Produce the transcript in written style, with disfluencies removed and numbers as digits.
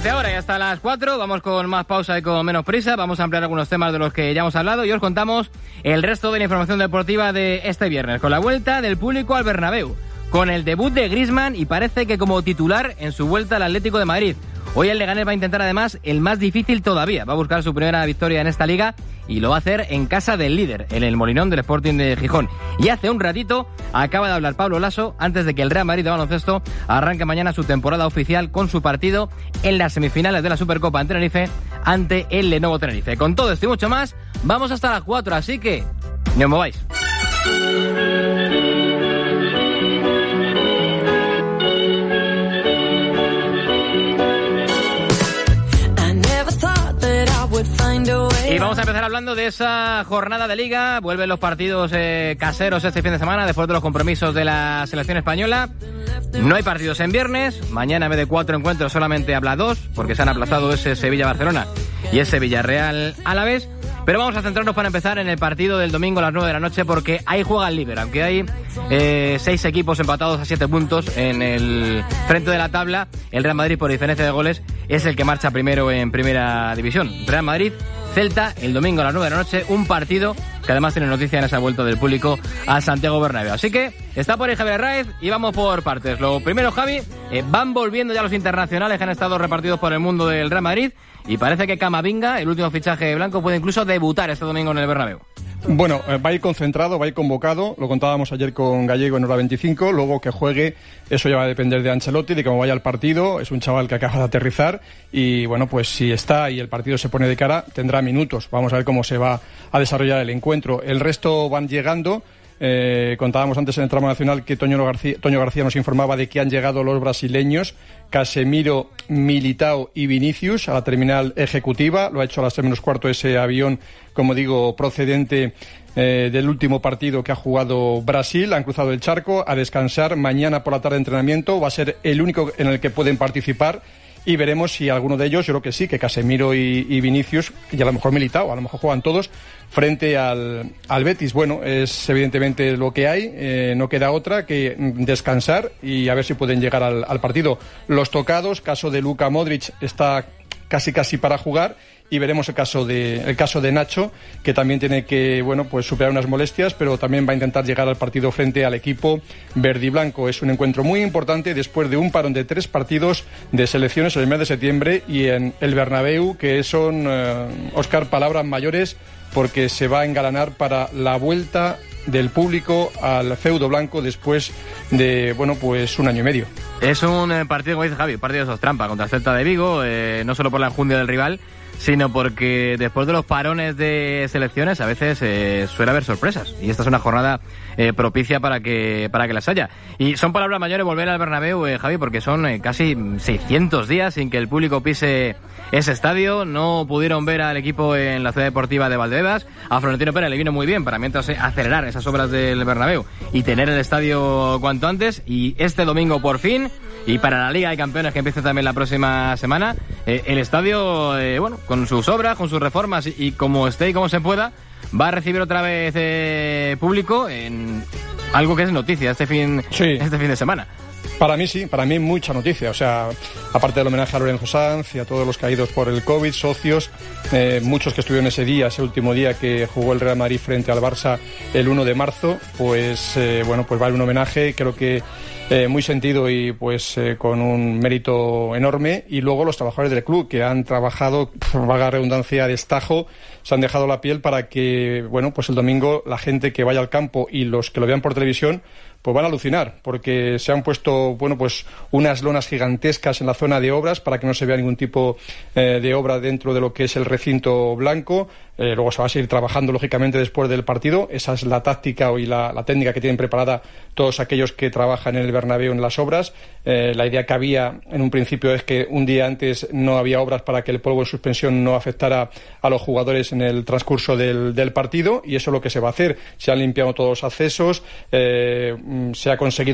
Desde ahora y hasta las 4 vamos con más pausa y con menos prisa. Vamos a ampliar algunos temas de los que ya hemos hablado y os contamos el resto de la información deportiva de este viernes, con la vuelta del público al Bernabéu, con el debut de Griezmann y parece que como titular en su vuelta al Atlético de Madrid. Hoy el Leganés va a intentar además el más difícil todavía. Va a buscar su primera victoria en esta liga y lo va a hacer en casa del líder, en el Molinón del Sporting de Gijón. Y hace un ratito acaba de hablar Pablo Laso antes de que el Real Madrid de baloncesto arranque mañana su temporada oficial con su partido en las semifinales de la Supercopa en Tenerife ante el Lenovo Tenerife. Con todo esto y mucho más, vamos hasta las 4, así que no os mováis. Y vamos a empezar hablando de esa jornada de Liga. Vuelven los partidos caseros este fin de semana después de los compromisos de la selección española. No hay partidos en viernes. Mañana en vez de 4 encuentros solamente habrá 2 porque se han aplazado ese Sevilla-Barcelona y ese Villarreal-Alavés. Pero vamos a centrarnos para empezar en el partido del domingo a las 9 de la noche porque ahí juega el líder. Aunque hay 6 equipos empatados a 7 puntos en el frente de la tabla, el Real Madrid por diferencia de goles es el que marcha primero en primera división. Real Madrid Celta el domingo a las 9 de la noche, un partido que además tiene noticia en esa vuelta del público a Santiago Bernabéu. Así que está por ahí Javier Arraiz y vamos por partes. Lo primero, Javi, van volviendo ya los internacionales que han estado repartidos por el mundo del Real Madrid y parece que Camavinga, el último fichaje blanco, puede incluso debutar este domingo en el Bernabéu. Bueno, va a ir concentrado, va a ir convocado, lo contábamos ayer con Gallego en hora 25, luego que juegue, eso ya va a depender de Ancelotti, de cómo vaya el partido, es un chaval que acaba de aterrizar y bueno, pues si está y el partido se pone de cara, tendrá minutos, vamos a ver cómo se va a desarrollar el encuentro. El resto van llegando. Contábamos antes en el tramo nacional que Toño García nos informaba de que han llegado los brasileños Casemiro, Militao y Vinicius a la terminal ejecutiva. Lo ha hecho a las 3:15 ese avión, como digo, procedente del último partido que ha jugado Brasil. Han cruzado el charco a descansar. Mañana por la tarde entrenamiento va a ser el único en el que pueden participar. Y veremos si alguno de ellos, yo creo que sí, que Casemiro y Vinicius, y a lo mejor Militao, a lo mejor juegan todos frente al Betis. Bueno, es evidentemente lo que hay, no queda otra que descansar y a ver si pueden llegar al partido. Los tocados, caso de Luka Modric, está casi para jugar. Y veremos el caso de Nacho, que también tiene que, bueno, pues superar unas molestias, pero también va a intentar llegar al partido frente al equipo verdiblanco. Es un encuentro muy importante después de un parón de 3 partidos de selecciones en el mes de septiembre y en el Bernabéu, que son, Óscar, palabras mayores, porque se va a engalanar para la vuelta del público al feudo blanco después de, bueno, pues un año y medio. Es un partido, como dice Javi, partido de esos trampa contra el Celta de Vigo, no solo por la enjundia del rival, sino porque después de los parones de selecciones a veces suele haber sorpresas y esta es una jornada propicia para que las haya. Y son palabras mayores volver al Bernabéu, Javi, porque son casi 600 días sin que el público pise ese estadio. No pudieron ver al equipo en la ciudad deportiva de Valdebebas. A Florentino Pérez le vino muy bien para mientras acelerar esas obras del Bernabéu y tener el estadio cuanto antes. Y este domingo por fin, y para la Liga de Campeones que empieza también la próxima semana, el estadio, bueno, con sus obras, con sus reformas y como esté y como se pueda, va a recibir otra vez público en algo que es noticia este fin de semana. Para mí sí, para mí mucha noticia, o sea, aparte del homenaje a Lorenzo Sanz y a todos los caídos por el COVID, socios, muchos que estuvieron ese último día que jugó el Real Madrid frente al Barça el 1 de marzo, pues bueno, pues vale un homenaje, creo que muy sentido y pues con un mérito enorme. Y luego los trabajadores del club que han trabajado, vaga redundancia, a destajo, se han dejado la piel para que, bueno, pues el domingo la gente que vaya al campo y los que lo vean por televisión pues van a alucinar, porque se han puesto, bueno, pues unas lonas gigantescas en la zona de obras para que no se vea ningún tipo de obra dentro de lo que es el recinto blanco. Luego se va a seguir trabajando lógicamente después del partido. Esa es la táctica y la técnica que tienen preparada todos aquellos que trabajan en el Bernabéu en las obras. La idea que había en un principio es que un día antes no había obras para que el polvo en suspensión no afectara a los jugadores en el transcurso del partido, y eso es lo que se va a hacer. Se han limpiado todos los accesos, se ha conseguido